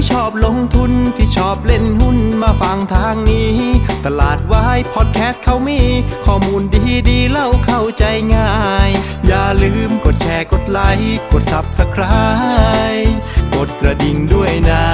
ที่ชอบลงทุนที่ชอบเล่นหุ้นมาฟังทางนี้ตลาดวายพอดแคสต์เขามีข้อมูลดีๆเล่าเข้าใจง่ายอย่าลืมกดแชร์กดไลค์กด Subscribe กดกระดิ่งด้วยนะ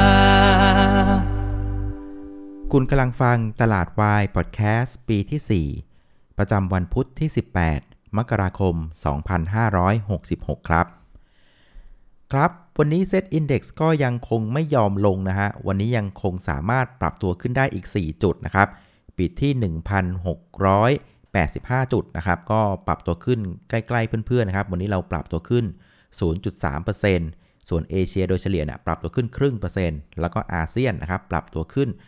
คุณกำลังฟังตลาดวายพอดแคสต์ปีที่4ประจำวันพุธที่18มกราคม2566ครับวันนี้ Set Index ก็ยังคงไม่ยอมลงนะฮะวันนี้ยังคงสามารถปรับตัวขึ้นได้อีก4จุดนะครับปิดที่ 1,685 จุดนะครับก็ปรับตัวขึ้นใกล้ๆเพื่อนๆนะครับวันนี้เราปรับตัวขึ้น 0.3% ส่วนเอเชียโดยเฉลี่ยเนี่ยปรับตัวขึ้น 0.5% แล้วก็อาเซียนนะครับปรับตัวขึ้น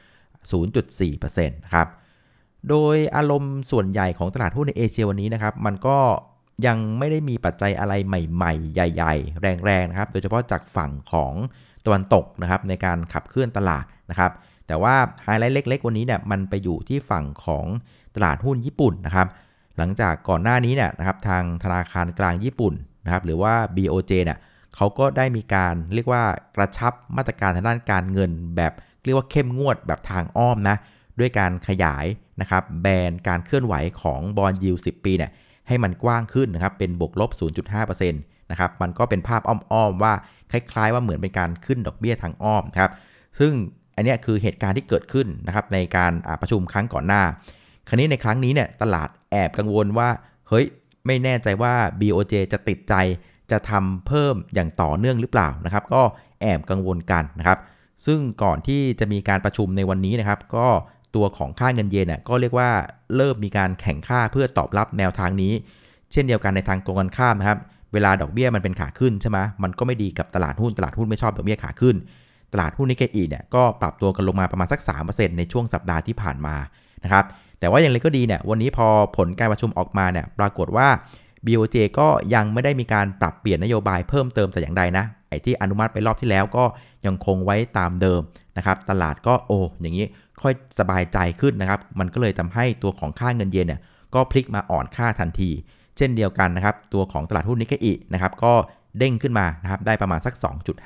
0.4% นะครับโดยอารมณ์ส่วนใหญ่ของตลาดหุ้นในเอเชียวันนี้นะครับมันก็ยังไม่ได้มีปัจจัยอะไรใหม่ๆใหญ่ๆแรงๆนะครับโดยเฉพาะจากฝั่งของตะวันตกนะครับในการขับเคลื่อนตลาดนะครับแต่ว่าไฮไลท์เล็กๆวันนี้เนี่ยมันไปอยู่ที่ฝั่งของตลาดหุ้นญี่ปุ่นนะครับหลังจากก่อนหน้านี้เนี่ยนะครับทางธนาคารกลางญี่ปุ่นนะครับหรือว่า BOJ เนี่ยเขาก็ได้มีการเรียกว่ากระชับมาตรการทางด้านการเงินแบบเรียกว่าเข้มงวดแบบทางอ้อมนะด้วยการขยายนะครับแบนการเคลื่อนไหวของบอนด์ยิลด์10 ปีเนี่ยให้มันกว้างขึ้นนะครับเป็นบวกลบ 0.5% นะครับมันก็เป็นภาพอ้อมๆว่าคล้ายๆว่าเหมือนเป็นการขึ้นดอกเบี้ยทางอ้อมครับซึ่งอันนี้คือเหตุการณ์ที่เกิดขึ้นนะครับในการประชุมครั้งก่อนหน้าคราวนี้ในครั้งนี้เนี่ยตลาดแอบกังวลว่าเฮ้ยไม่แน่ใจว่า BOJ จะติดใจจะทำเพิ่มอย่างต่อเนื่องหรือเปล่านะครับก็แอบกังวลกันนะครับซึ่งก่อนที่จะมีการประชุมในวันนี้นะครับก็ตัวของค่าเงินเยนก็เรียกว่าเริ่มมีการแข่งค่าเพื่อตอบรับแนวทางนี้เช่นเดียวกันในทางตรงกันข้ามนะครับเวลาดอกเบี้ยมันเป็นขาขึ้นใช่ไหมมันก็ไม่ดีกับตลาดหุ้นไม่ชอบดอกเบี้ยขาขึ้นตลาดหุ้นนิกเกอิเนี่ยก็ปรับตัวกันลงมาประมาณสัก 3% ในช่วงสัปดาห์ที่ผ่านมานะครับแต่ว่าอย่างไรก็ดีเนี่ยวันนี้พอผลการประชุมออกมาเนี่ยปรากฏว่า BOJ ก็ยังไม่ได้มีการปรับเปลี่ยนนโยบายเพิ่มเติมแต่อย่างใดนะไอ้ที่อนุมัติไปรอบที่แล้วก็ยังคงไว้ตามเดิมนะครับตลาดก็อย่างนี้ค่อยสบายใจขึ้นนะครับมันก็เลยทำให้ตัวของค่าเงินเยนเนี่ยก็พลิกมาอ่อนค่าทันทีเช่นเดียวกันนะครับตัวของตลาดหุ้นนิกเกอินะครับก็เด้งขึ้นมานะครับได้ประมาณสัก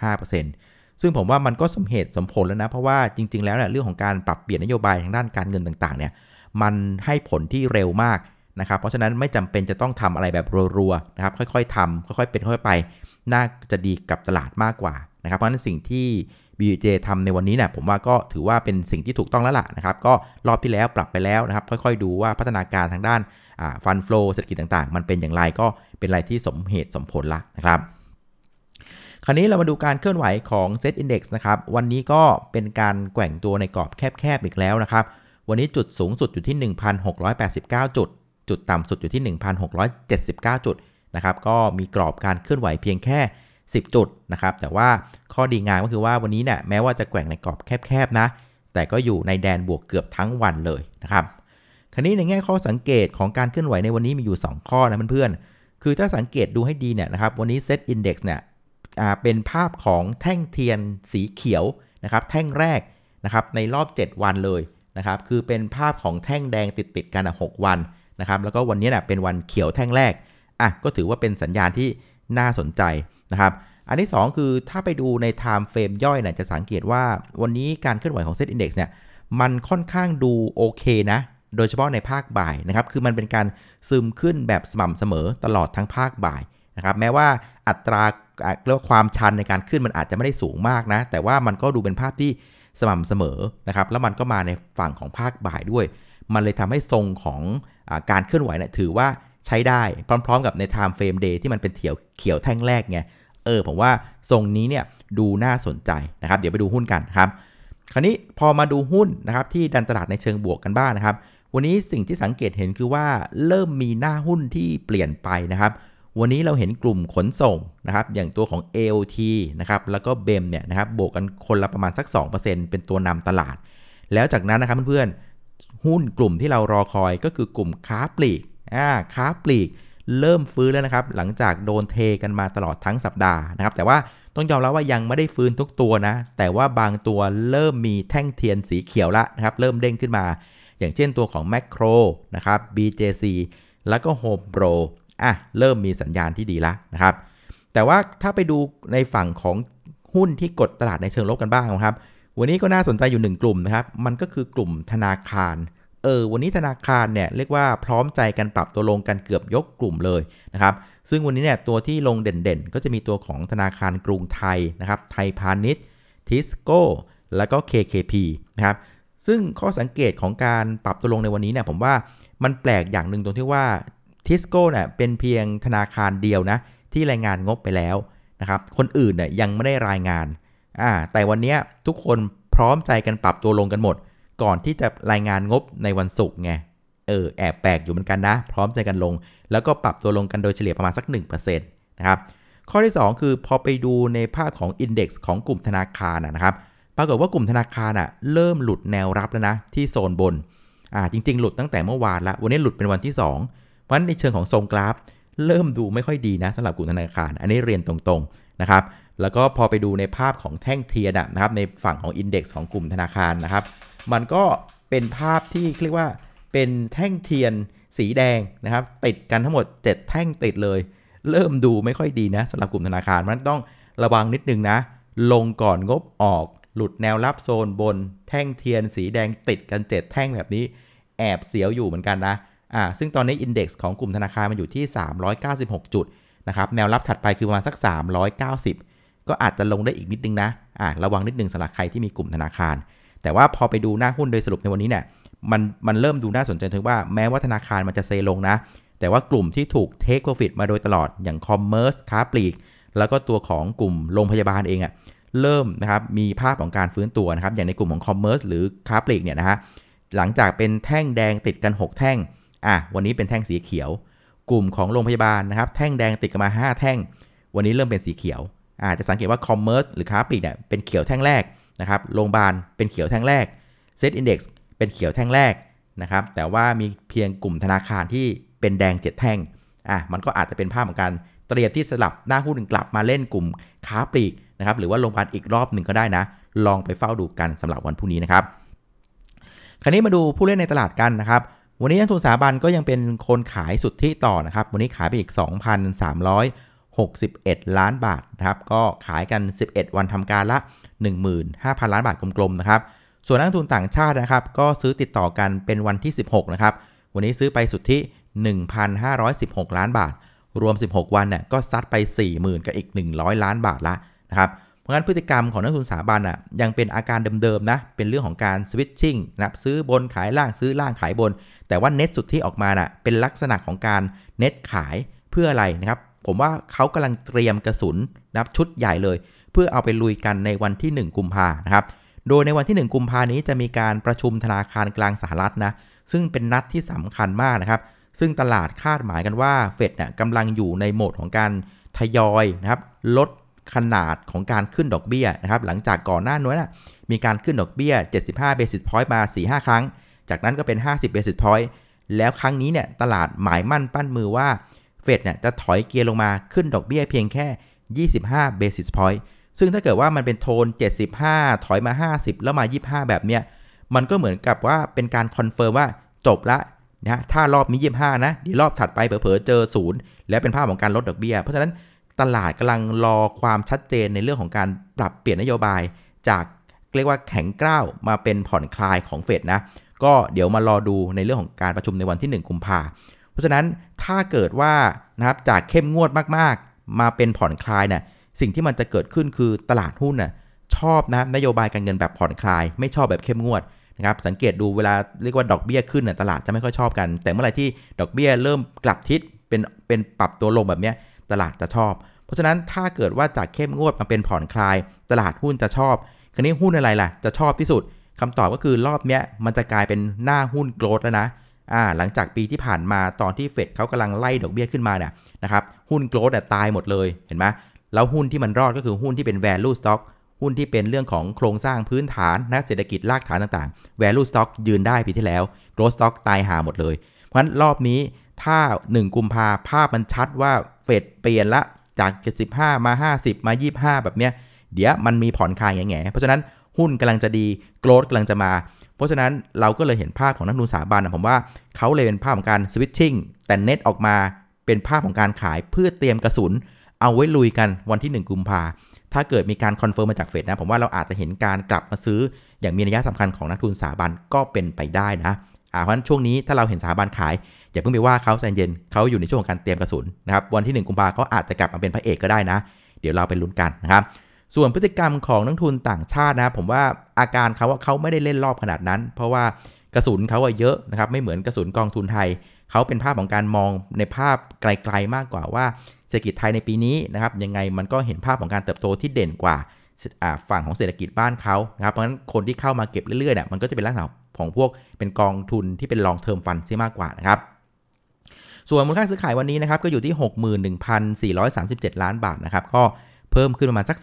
2.5% ซึ่งผมว่ามันก็สมเหตุสมผลแล้วนะเพราะว่าจริงๆแล้วเนี่ยเรื่องของการปรับเปลี่ยนนโยบายทางด้านการเงินต่างๆเนี่ยมันให้ผลที่เร็วมากนะครับเพราะฉะนั้นไม่จำเป็นจะต้องทำอะไรแบบรัวๆนะครับค่อยๆทำค่อยๆเป็นค่อยๆไปน่าจะดีกับตลาดมากกว่านะครับเพราะฉะนั้นสิ่งที่ BOJ ทำในวันนี้เนี่ยผมว่าก็ถือว่าเป็นสิ่งที่ถูกต้องแล้วล่ะนะครับก็รอบที่แล้วปรับไปแล้วนะครับค่อยๆดูว่าพัฒนาการทางด้านฟันโฟลเศรษฐกิจต่างๆมันเป็นอย่างไรก็เป็นอะไรที่สมเหตุสมผลละนะครับคราวนี้เรามาดูการเคลื่อนไหวของ Set Index นะครับวันนี้ก็เป็นการแกว่งตัวในกรอบแคบๆอีกแล้วนะครับวันนี้จุดสูงสุดอยู่ที่ 1,689 จุดต่ำสุดอยู่ที่ 1,679 จุดนะครับก็มีกรอบการเคลื่อนไหวเพียงแค่10 จุดนะครับแต่ว่าข้อดีงามก็คือว่าวันนี้เนี่ยแม้ว่าจะแกว่งในกรอบแคบๆนะแต่ก็อยู่ในแดนบวกเกือบทั้งวันเลยนะครับคราวนี้ในแง่ข้อสังเกตของการเคลื่อนไหวในวันนี้มีอยู่2ข้อนะเพื่อนๆคือถ้าสังเกตดูให้ดีเนี่ยนะครับวันนี้ Set Index เนี่ยเป็นภาพของแท่งเทียนสีเขียวนะครับแท่งแรกนะครับในรอบ7วันเลยนะครับคือเป็นภาพของแท่งแดงติดกัน6วันนะครับแล้วก็วันนี้เป็นวันเขียวแท่งแรกก็ถือว่าเป็นสัญญาณที่น่าสนใจนะครับอันที่2คือถ้าไปดูใน time frame ย่อยเนี่ยจะสังเกตว่าวันนี้การเคลื่อนไหวของ Set Index เนี่ยมันค่อนข้างดูโอเคนะโดยเฉพาะในภาคบ่ายนะครับคือมันเป็นการซึมขึ้นแบบสม่ำเสมอตลอดทั้งภาคบ่ายนะครับแม้ว่าอัตราเรียกว่าความชันในการขึ้นมันอาจจะไม่ได้สูงมากนะแต่ว่ามันก็ดูเป็นภาพที่สม่ำเสมอนะครับแล้วมันก็มาในฝั่งของภาคบ่ายด้วยมันเลยทำให้ทรงของการเคลื่อนไหวเนี่ยถือว่าใช้ได้พร้อมๆกับใน time frame day ที่มันเป็นเขียวแท่งแรกไงผมว่าทรงนี้เนี่ยดูน่าสนใจนะครับเดี๋ยวไปดูหุ้นกันครับคราวนี้พอมาดูหุ้นนะครับที่ดันตลาดในเชิงบวกกันบ้าง นะครับวันนี้สิ่งที่สังเกตเห็นคือว่าเริ่มมีหน้าหุ้นที่เปลี่ยนไปนะครับวันนี้เราเห็นกลุ่มขนส่งนะครับอย่างตัวของ AOT นะครับแล้วก็ BEM เนี่ยนะครับบวกกันคนละประมาณสัก 2% เป็นตัวนำตลาดแล้วจากนั้นนะครับเพื่อนๆหุ้นกลุ่มที่เรารอคอยก็คือกลุ่มค้าปลีกค้าปลีกเริ่มฟื้นแล้วนะครับหลังจากโดนเทกันมาตลอดทั้งสัปดาห์นะครับแต่ว่าต้องยอมรับว่ายังไม่ได้ฟื้นทุกตัวนะแต่ว่าบางตัวเริ่มมีแท่งเทียนสีเขียวละนะครับเริ่มเด้งขึ้นมาอย่างเช่นตัวของ Macro นะครับ BJC แล้วก็ Home Pro เริ่มมีสัญญาณที่ดีแล้วนะครับแต่ว่าถ้าไปดูในฝั่งของหุ้นที่กดตลาดในเชิงลบกันบ้างครับวันนี้ก็น่าสนใจอยู่1กลุ่มนะครับมันก็คือกลุ่มธนาคารวันนี้ธนาคารเนี่ยเรียกว่าพร้อมใจกันปรับตัวลงกันเกือบยกกลุ่มเลยนะครับซึ่งวันนี้เนี่ยตัวที่ลงเด่นๆก็จะมีตัวของธนาคารกรุงไทยนะครับไทยพาณิชย์ทิสโก้แล้วก็ KKP นะครับซึ่งข้อสังเกตของการปรับตัวลงในวันนี้เนี่ยผมว่ามันแปลกอย่างหนึ่งตรงที่ว่าทิสโก้เนี่ยเป็นเพียงธนาคารเดียวนะที่รายงานงบไปแล้วนะครับคนอื่นเนี่ยยังไม่ได้รายงานแต่วันนี้ทุกคนพร้อมใจกันปรับตัวลงกันหมดก่อนที่จะรายงานงบในวันศุกร์ไงแอบแปลกอยู่เหมือนกันนะพร้อมใจกันลงแล้วก็ปรับตัวลงกันโดยเฉลี่ยประมาณสัก 1% นะครับข้อที่2คือพอไปดูในภาพของ Index ของกลุ่มธนาคารนะครับปรากฏว่ากลุ่มธนาคารเริ่มหลุดแนวรับแล้วนะที่โซนบนจริงๆหลุดตั้งแต่เมื่อวานแล้ววันนี้หลุดเป็นวันที่2เพราะฉะนั้นในเชิงของทรงกราฟเริ่มดูไม่ค่อยดีนะสำหรับกลุ่มธนาคารอันนี้เรียนตรงๆนะครับแล้วก็พอไปดูในภาพของแท่งเทียนนะครับในฝั่งของ Index ของกลุ่มธนาคารนะครับมันก็เป็นภาพที่เรียกว่าเป็นแท่งเทียนสีแดงนะครับติดกันทั้งหมด7แท่งติดเลยเริ่มดูไม่ค่อยดีนะสำหรับกลุ่มธนาคารมันต้องระวังนิดนึงนะลงก่อนงบออกหลุดแนวรับโซนบนแท่งเทียนสีแดงติดกัน7แท่งแบบนี้แอบเสียวอยู่เหมือนกันนะซึ่งตอนนี้ Index ของกลุ่มธนาคารมันอยู่ที่396จุดนะครับแนวรับถัดไปคือประมาณสัก390ก็อาจจะลงได้อีกนิดนึงนะระวังนิดนึงสำหรับใครที่มีกลุ่มธนาคารแต่ว่าพอไปดูหน้าหุ้นโดยสรุปในวันนี้เนี่ยมันเริ่มดูน่าสนใจถึงว่าแม้ว่าธนาคารมันจะเซลงนะแต่ว่ากลุ่มที่ถูก take profit มาโดยตลอดอย่าง Commerce ค้าปลีกแล้วก็ตัวของกลุ่มโรงพยาบาลเองเริ่มนะครับมีภาพของการฟื้นตัวนะครับอย่างในกลุ่มของ Commerce หรือค้าปลีกเนี่ยนะฮะหลังจากเป็นแท่งแดงติดกัน6แท่งวันนี้เป็นแท่งสีเขียวกลุ่มของโรงพยาบาลนะครับแท่งแดงติดกันมา5แท่งวันนี้เริ่มเป็นสีเขียวจะสังเกตว่า Commerce หรือค้าปลีกเนี่ยเป็นเขียวแท่งแรกนะครับโรงพยาบาลเป็นเขียวแท่งแรก Set Index เป็นเขียวแท่งแรกนะครับแต่ว่ามีเพียงกลุ่มธนาคารที่เป็นแดง7แท่งมันก็อาจจะเป็นภาพของการเตรียมที่สลับหน้าหุ้นกลับมาเล่นกลุ่มค้าปลีกนะครับหรือว่าโรงพยาบาลอีกรอบหนึ่งก็ได้นะลองไปเฝ้าดูกันสำหรับวันพรุ่งนี้นะครับคราวนี้มาดูผู้เล่นในตลาดกันนะครับวันนี้นักทุนสถาบันก็ยังเป็นคนขายสุทธิต่อนะครับวันนี้ขายไปอีก 2,361 ล้านบาทนะครับก็ขายกัน11วันทำการละ 15,000 ล้านบาทกลมๆนะครับส่วนนักทุนต่างชาตินะครับก็ซื้อติดต่อกันเป็นวันที่16นะครับวันนี้ซื้อไปสุทธิ 1,516 ล้านบาทรวม16วันเนี่ยก็ซัดไป 40,000 กับอีก100ล้านบาทละนะครับเพราะงั้นพฤติกรรมของนักทุนสถาบันยังเป็นอาการเดิมๆนะเป็นเรื่องของการสวิตชิ่งนะครับซื้อบนขายล่างซื้อล่างขายบนแต่ว่าเน็ตสุทธิออกมาเป็นลักษณะของการเน็ตขายเพื่ออะไรนะครับผมว่าเขากำลังเตรียมกระสุนนะครับชุดใหญ่เลยเพื่อเอาไปลุยกันในวันที่1กุมภาพันธ์นะครับโดยในวันที่1กุมภาพันธ์นี้จะมีการประชุมธนาคารกลางสหรัฐนะซึ่งเป็นนัดที่สำคัญมากนะครับซึ่งตลาดคาดหมายกันว่าเฟดกำลังอยู่ในโหมดของการทยอยนะครับลดขนาดของการขึ้นดอกเบี้ยนะครับหลังจากก่อนหน้านี้มีการขึ้นดอกเบี้ย75 basis point มา 4-5 ครั้งจากนั้นก็เป็น50 basis point แล้วครั้งนี้เนี่ยตลาดหมายมั่นปั้นมือว่าเฟดจะถอยเกียร์ลงมาขึ้นดอกเบี้ยเพียงแค่25 basis point ซึ่งถ้าเกิดว่ามันเป็นโทน75ถอยมา50แล้วมา25แบบเนี้ยมันก็เหมือนกับว่าเป็นการคอนเฟิร์มว่าจบละนะถ้ารอบนี้25นะเดี๋ยวรอบถัดไปเผลอๆเจอ0แล้วเป็นภาพของการลดดอกเบี้ยเพราะฉะนั้นตลาดกำลังรอความชัดเจนในเรื่องของการปรับเปลี่ยนนโยบายจากเรียกว่าแข็งกร้าวมาเป็นผ่อนคลายของเฟดนะก็เดี๋ยวมารอดูในเรื่องของการประชุมในวันที่1กุมภาพันธ์เพราะฉะนั้นถ้าเกิดว่านะครับจากเข้มงวดมากๆมาเป็นผ่อนคลายเนี่ยสิ่งที่มันจะเกิดขึ้นคือตลาดหุ้นชอบนะนโยบายการเงินแบบผ่อนคลายไม่ชอบแบบเข้มงวดนะครับสังเกตดูเวลาเรียกว่าดอกเบี้ยขึ้นตลาดจะไม่ค่อยชอบกันแต่เมื่อไหร่ที่ดอกเบี้ยเริ่มกลับทิศเป็นปรับตัวลงแบบนี้ตลาดจะชอบเพราะฉะนั้นถ้าเกิดว่าจากเข้มงวดมาเป็นผ่อนคลายตลาดหุ้นจะชอบคราวนี้หุ้นอะไรล่ะจะชอบที่สุดคำตอบก็คือรอบนี้มันจะกลายเป็นหน้าหุ้นโกรทแล้วนะหลังจากปีที่ผ่านมาตอนที่เฟดเขากำลังไล่ดอกเบี้ยขึ้นมาเนี่ยนะครับหุ้นโกรทตายหมดเลยเห็นไหมแล้วหุ้นที่มันรอดก็คือหุ้นที่เป็น value stock หุ้นที่เป็นเรื่องของโครงสร้างพื้นฐานเศรษฐกิจรากฐานต่างๆ value stock ยืนได้ปีที่แล้ว growth stock ตายหาหมดเลยเพราะฉะนั้นรอบนี้ถ้า1กุมภาภาพมันชัดว่าเฟดเปลี่ยนละจาก75มา50มา25แบบเนี้ยเดี๋ยวมันมีผ่อนคลายแง่ๆเพราะฉะนั้นหุ้นกำลังจะดี growth กำลังจะมาเพราะฉะนั้นเราก็เลยเห็นภาพของนักลงทุนสถาบันผมว่าเขาเลยเป็นภาพของการ switching แต่เน็ตออกมาเป็นภาพของการขายเพื่อเตรียมกระสุนเอาไว้ลุยกันวันที่1กุมภาถ้าเกิดมีการคอนเฟิร์มมาจากเฟดนะผมว่าเราอาจจะเห็นการกลับมาซื้ออย่างมีนัยสำคัญของนักทุนสถาบันก็เป็นไปได้นะเพราะฉะนั้นช่วงนี้ถ้าเราเห็นสถาบันขายอย่าเพิ่งไปว่าเขาใจเย็นเขาอยู่ในช่วงของการเตรียมกระสุนนะครับวันที่1กุมภาพันธ์เขาอาจจะกลับมาเป็นพระเอกก็ได้นะเดี๋ยวเราไปลุ้นกันนะครับส่วนพฤติกรรมของนักทุนต่างชาตินะผมว่าอาการเขาว่าเขาไม่ได้เล่นรอบขนาดนั้นเพราะว่ากระสุนเขาเยอะนะครับไม่เหมือนกระสุนกองทุนไทยเขาเป็นภาพของการมองในภาพไกลๆมากกว่าว่าเศรษฐกิจไทยในปีนี้นะครับยังไงมันก็เห็นภาพของการเติบโตที่เด่นกว่าฝั่งของเศรษฐกิจบ้านเขานะครับเพราะฉะนั้นคนที่เข้ามาเก็บเรื่อยๆเนี่ยมันก็จะเป็นลักษณะของพวกเป็นกองทุนที่เป็น long term fund ซะมากกว่านะครับส่วนมูลค่าซื้อขายวันนี้นะครับก็อยู่ที่ 61,437 ล้านบาทนะครับก็เพิ่มขึ้นประมาณสัก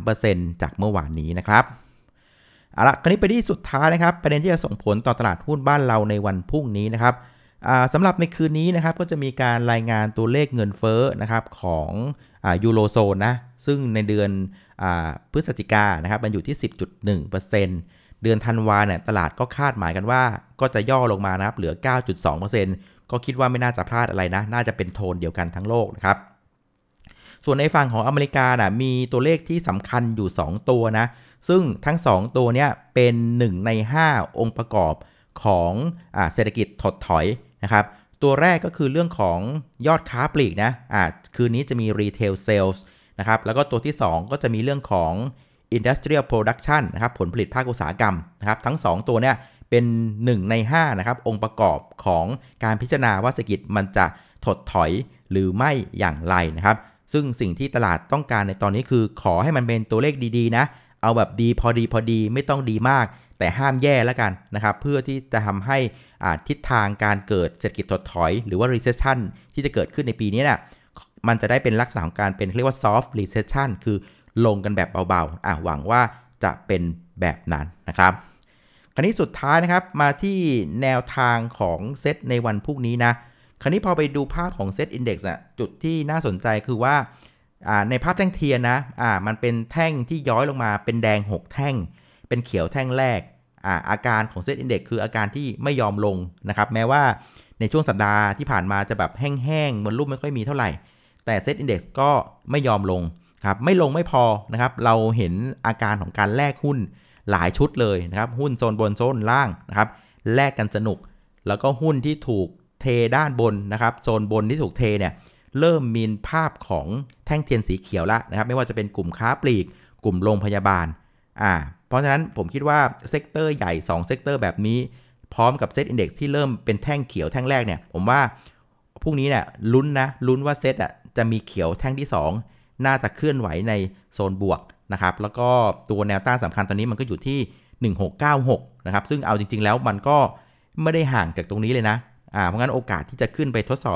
13% จากเมื่อวานนี้นะครับเอาละคราวนี้ไปที่สุดท้ายนะครับประเด็นที่จะส่งผลต่อตลาดหุ้นบ้านเราในวันพรุ่งนี้นะครับสำหรับในคืนนี้นะครับก็จะมีการรายงานตัวเลขเงินเฟ้อนะครับของยูโรโซนนะซึ่งในเดือนพฤศจิกายนนะครับมันอยู่ที่ 10.1% เดือนธันวาเนี่ยตลาดก็คาดหมายกันว่าก็จะย่อลงมานะครับเหลือ 9.2% ก็คิดว่าไม่น่าจะพลาดอะไรนะน่าจะเป็นโทนเดียวกันทั้งโลกนะครับส่วนในฝั่งของอเมริกานะมีตัวเลขที่สำคัญอยู่2ตัวนะซึ่งทั้ง2ตัวเนี้ยเป็น1ใน5องค์ประกอบของเศรษฐกิจถดถอยนะครับตัวแรกก็คือเรื่องของยอดค้าปลีกนะคืนนี้จะมี retail sales นะครับแล้วก็ตัวที่2ก็จะมีเรื่องของ industrial production นะครับผลผลิตภาคอุตสาหกรรมนะครับทั้ง2ตัวเนี่ยเป็น1ใน5นะครับองค์ประกอบของการพิจารณาว่าเศรษฐกิจมันจะถดถอยหรือไม่อย่างไรนะครับซึ่งสิ่งที่ตลาดต้องการในตอนนี้คือขอให้มันเป็นตัวเลขดีๆนะเอาแบบดีพอดีไม่ต้องดีมากแต่ห้ามแย่แล้วกันนะครับเพื่อที่จะทำให้ทิศทางการเกิดเศรษฐกิจถดถอยหรือว่า recession ที่จะเกิดขึ้นในปีนี้เนี่ยมันจะได้เป็นลักษณะของการเป็นเรียกว่า soft recession คือลงกันแบบเบาๆหวังว่าจะเป็นแบบนั้นนะครับคราวนี้สุดท้ายนะครับมาที่แนวทางของเซตในวันพรุ่งนี้นะคราวนี้พอไปดูภาพของเซต Index จุดที่น่าสนใจคือว่าในภาพแท่งเทียนนะมันเป็นแท่งที่ย้อยลงมาเป็นแดง6แท่งเป็นเขียวแท่งแรกอาการของเซต Index คืออาการที่ไม่ยอมลงนะครับแม้ว่าในช่วงสัปดาห์ที่ผ่านมาจะแบบแห้งๆมันรูปไม่ค่อยมีเท่าไหร่แต่เซต Index ก็ไม่ยอมลงครับไม่ลงไม่พอนะครับเราเห็นอาการของการแลกหุ้นหลายชุดเลยนะครับหุ้นโซนบนโซนล่างนะครับแลกกันสนุกแล้วก็หุ้นที่ถูกเทด้านบนนะครับโซนบนที่ถูกเทเนี่ยเริ่มมีภาพของแท่งเทียนสีเขียวละนะครับไม่ว่าจะเป็นกลุ่มค้าปลีกกลุ่มโรงพยาบาลเพราะฉะนั้นผมคิดว่าเซกเตอร์ใหญ่2เซกเตอร์แบบนี้พร้อมกับเซตอินเด็กซ์ที่เริ่มเป็นแท่งเขียวแท่งแรกเนี่ยผมว่าพรุ่งนี้เนี่ยลุ้นว่าเซตจะมีเขียวแท่งที่2น่าจะเคลื่อนไหวในโซนบวกนะครับแล้วก็ตัวแนวต้านสำคัญตอนนี้มันก็อยู่ที่1696นะครับซึ่งเอาจริงๆแล้วมันก็ไม่ได้ห่างจากตรงนี้เลยนะเพราะงั้นโอกาสที่จะขึ้นไปทดสอบ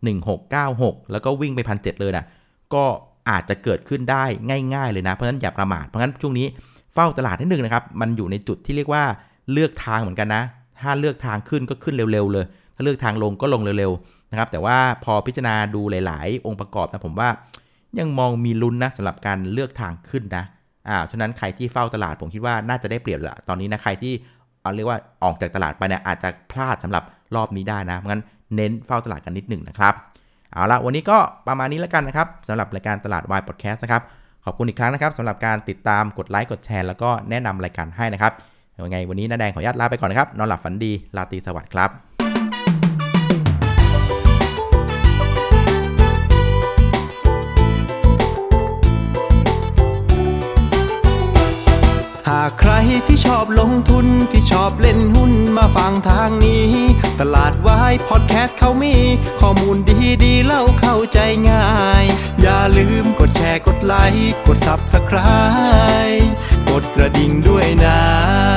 1696แล้วก็วิ่งไป 1,700 เลยนะก็อาจจะเกิดขึ้นได้ง่ายๆเลยนะเพราะฉะนั้นอย่าประมาทเพราะงั้นช่วงนี้เฝ้าตลาดนิดนึงนะครับมันอยู่ในจุดที่เรียกว่าเลือกทางเหมือนกันนะถ้าเลือกทางขึ้นก็ขึ้นเร็วๆเลยถ้าเลือกทางลงก็ลงเร็วๆนะครับแต่ว่าพอพิจารณาดูหลายๆองค์ประกอบนะผมว่ายังมองมีลุ้นนะสำหรับการเลือกทางขึ้นนะฉะนั้นใครที่เฝ้าตลาดผมคิดว่าน่าจะได้เปรียบละตอนนี้นะใครที่เรียกว่าออกจากตลาดไปเนี่ยอาจจะพลาดสำหรับรอบนี้ได้นะเพราะงั้นเน้นเฝ้าตลาดกันนิดหนึ่งนะครับเอาละวันนี้ก็ประมาณนี้แล้วกันนะครับสำหรับรายการตลาดวายพอดแคสต์นะครับขอบคุณอีกครั้งนะครับสำหรับการติดตามกดไลค์กดแชร์แล้วก็แนะนำรายการให้นะครับยังไงวันนี้น้าแดงขออนุญาตลาไปก่อนนะครับนอนหลับฝันดีราตรีสวัสดิ์ครับหากใครที่ชอบลงทุนที่ชอบเล่นหุ้นมาฟังทางนี้ตลาดวายพอดแคสต์เขามีข้อมูลดีๆเล่าเข้าใจง่ายอย่าลืมกดแชร์กดไลค์กด Subscribe กดกระดิ่งด้วยนะ